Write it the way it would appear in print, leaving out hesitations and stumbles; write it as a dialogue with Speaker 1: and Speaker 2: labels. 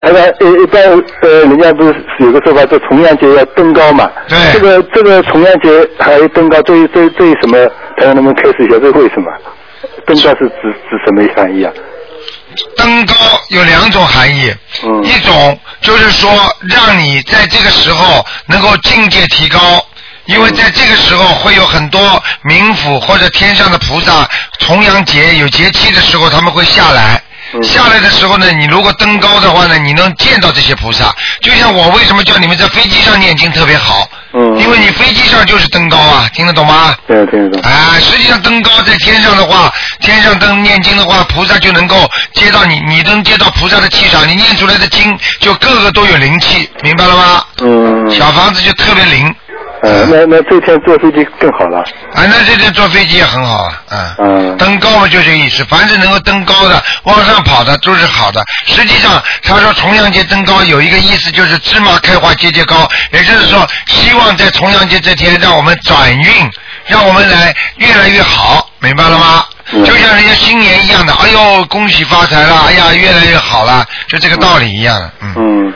Speaker 1: 一般人家不是有个说法，说重阳节要登高嘛？
Speaker 2: 对。
Speaker 1: 这个重阳节还有登高，这什么？台长能不能开始一下？这为什么？登高是指什么含义啊？
Speaker 2: 登高有两种含义，一种就是说让你在这个时候能够境界提高，因为在这个时候会有很多冥府或者天上的菩萨，重阳节有节气的时候他们会下来。下来的时候呢，你如果登高的话呢，你能见到这些菩萨。就像我为什么叫你们在飞机上念经特别好，因为你飞机上就是登高啊，听得懂吗？
Speaker 1: 对，听得懂。
Speaker 2: 实际上登高在天上的话，天上念经的话，菩萨就能够接到你能接到菩萨的气场，你念出来的经就个个都有灵气，明白了吗？小房子就特别灵。
Speaker 1: 那这天坐飞机更好了。
Speaker 2: 那这天坐飞机也很好啊。登高嘛就这个意思，凡是能够登高的、往上跑的都是好的。实际上，他说重阳节登高有一个意思，就是芝麻开花节节高，也就是说，希望在重阳节这天让我们转运，让我们来越来越好，明白了吗？就像人家新年一样的，哎呦，恭喜发财了，哎呀，越来越好了，就这个道理一样的。